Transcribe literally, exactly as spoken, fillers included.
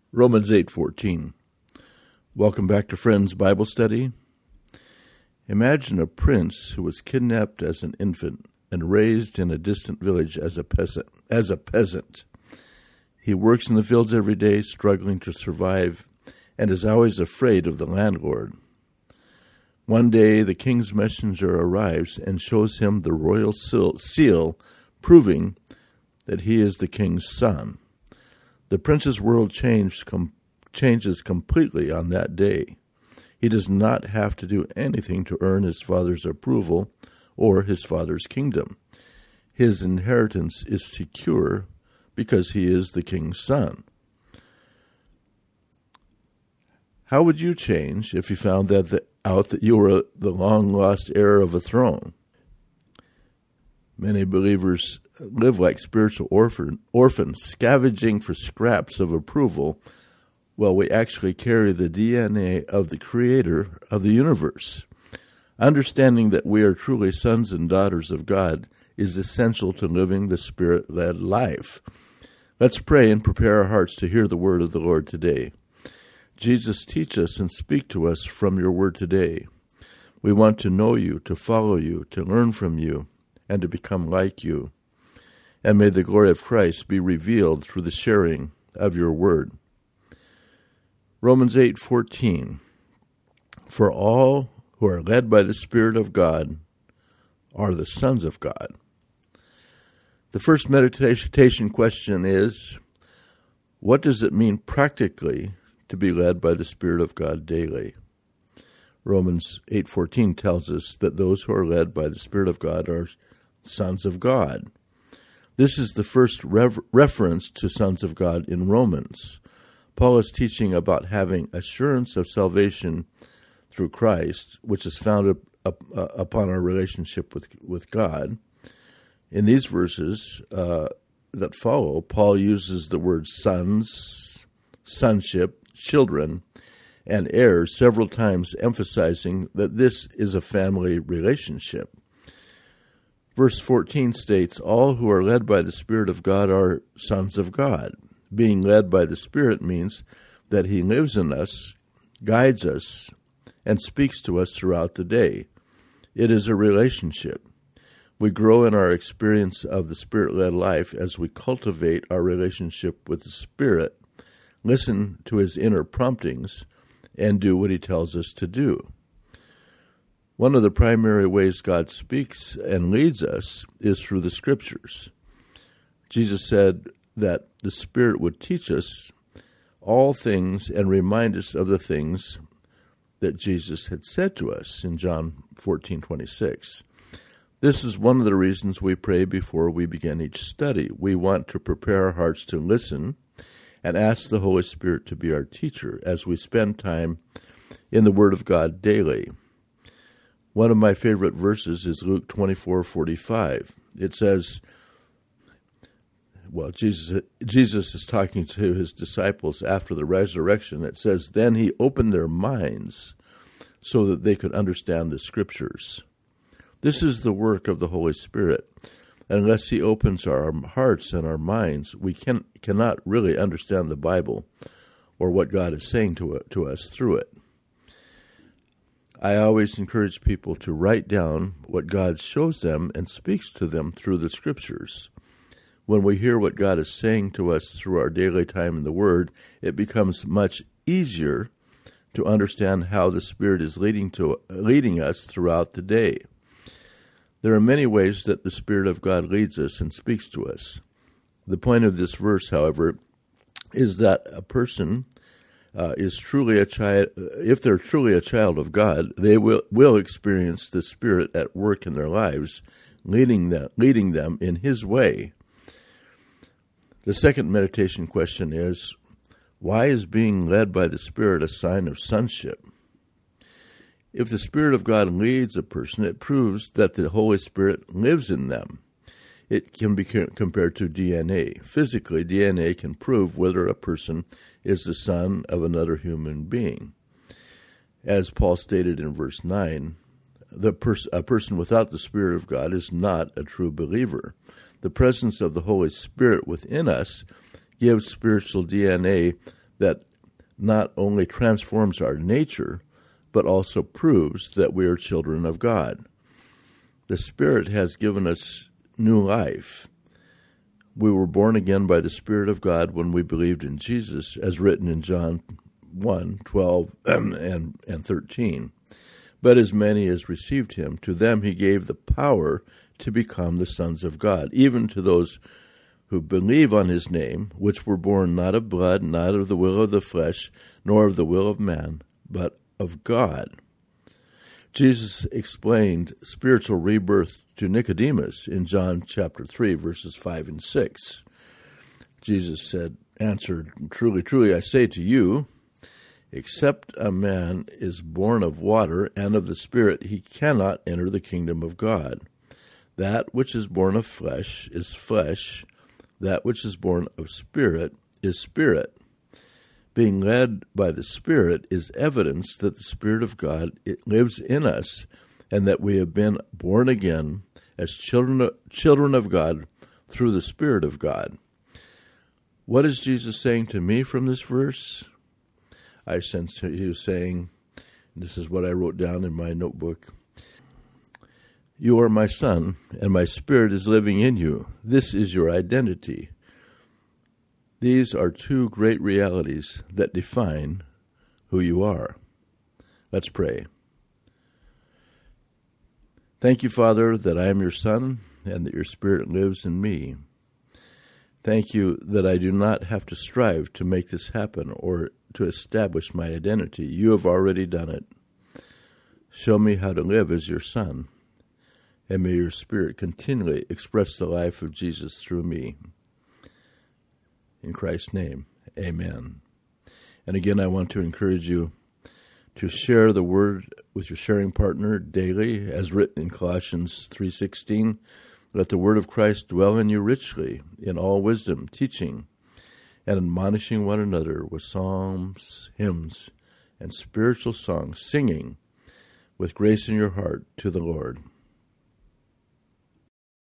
Romans eight fourteen. Welcome back to Friends Bible Study. Imagine a prince who was kidnapped as an infant and raised in a distant village as a peasant. As a peasant. He works in the fields every day, struggling to survive, and is always afraid of the landlord. One day, the king's messenger arrives and shows him the royal seal, proving that he is the king's son. The prince's world changed, com- changes completely on that day. He does not have to do anything to earn his father's approval or his father's kingdom. His inheritance is secure because he is the king's son. How would you change if you found that the, out that you were the long-lost heir of a throne? Many believers live like spiritual orphan, orphans, scavenging for scraps of approval, while we actually carry the D N A of the Creator of the universe. Understanding that we are truly sons and daughters of God is essential to living the Spirit-led life. Let's pray and prepare our hearts to hear the word of the Lord today. Jesus, teach us and speak to us from your word today. We want to know you, to follow you, to learn from you, and to become like you. And may the glory of Christ be revealed through the sharing of your word. Romans eight fourteen. For all who are led by the Spirit of God are the sons of God. The first meditation question is, what does it mean practically to be led by the Spirit of God daily? Romans eight fourteen tells us that those who are led by the Spirit of God are sons of God. This is the first rev- reference to sons of God in Romans. Paul is teaching about having assurance of salvation through Christ, which is founded up, uh, upon our relationship with, with God. In these verses uh, that follow, Paul uses the words sons, sonship, children, and heirs several times, emphasizing that this is a family relationship. Verse fourteen states, all who are led by the Spirit of God are sons of God. Being led by the Spirit means that he lives in us, guides us, and speaks to us throughout the day. It is a relationship. We grow in our experience of the Spirit-led life as we cultivate our relationship with the Spirit, listen to his inner promptings, and do what he tells us to do. One of the primary ways God speaks and leads us is through the Scriptures. Jesus said that the Spirit would teach us all things and remind us of the things that Jesus had said to us in John fourteen twenty-six. This is one of the reasons we pray before we begin each study. We want to prepare our hearts to listen and ask the Holy Spirit to be our teacher as we spend time in the Word of God daily. One of my favorite verses is Luke twenty-four forty-five. It says, well, Jesus, Jesus is talking to his disciples after the resurrection. It says, then he opened their minds so that they could understand the Scriptures. This is the work of the Holy Spirit. Unless he opens our hearts and our minds, we can, cannot really understand the Bible or what God is saying to, it, to us through it. I always encourage people to write down what God shows them and speaks to them through the Scriptures. When we hear what God is saying to us through our daily time in the Word, it becomes much easier to understand how the Spirit is leading to leading us throughout the day. There are many ways that the Spirit of God leads us and speaks to us. The point of this verse, however, is that a person uh, is truly a child. If they're truly a child of God, they will will experience the Spirit at work in their lives, leading them leading them in His way. The second meditation question is, why is being led by the Spirit a sign of sonship? If the Spirit of God leads a person, it proves that the Holy Spirit lives in them. It can be compared to D N A. Physically, D N A can prove whether a person is the son of another human being. As Paul stated in verse nine, the pers- a person without the Spirit of God is not a true believer. The presence of the Holy Spirit within us gives spiritual D N A that not only transforms our nature, but also proves that we are children of God. The Spirit has given us new life. We were born again by the Spirit of God when we believed in Jesus, as written in John one, twelve, and, and thirteen. But as many as received him, to them he gave the power to become the sons of God, even to those who believe on his name, which were born not of blood, not of the will of the flesh, nor of the will of man, but of God. Jesus explained spiritual rebirth to Nicodemus in John chapter three, verses five and six. Jesus said, answered, "Truly, truly, I say to you, except a man is born of water and of the Spirit, he cannot enter the kingdom of God. That which is born of flesh is flesh, that which is born of Spirit is spirit. Being led by the Spirit is evidence that the Spirit of God it lives in us and that we have been born again as children of, children of God through the Spirit of God." What is Jesus saying to me from this verse? I sense he was saying, this is what I wrote down in my notebook, "You are my son, and my Spirit is living in you. This is your identity." These are two great realities that define who you are. Let's pray. Thank you, Father, that I am your son and that your Spirit lives in me. Thank you that I do not have to strive to make this happen or to establish my identity. You have already done it. Show me how to live as your son, and may your Spirit continually express the life of Jesus through me. In Christ's name, amen. And again, I want to encourage you to share the word with your sharing partner daily, as written in Colossians three sixteen. Let the word of Christ dwell in you richly, in all wisdom, teaching and admonishing one another with psalms, hymns, and spiritual songs, singing with grace in your heart to the Lord.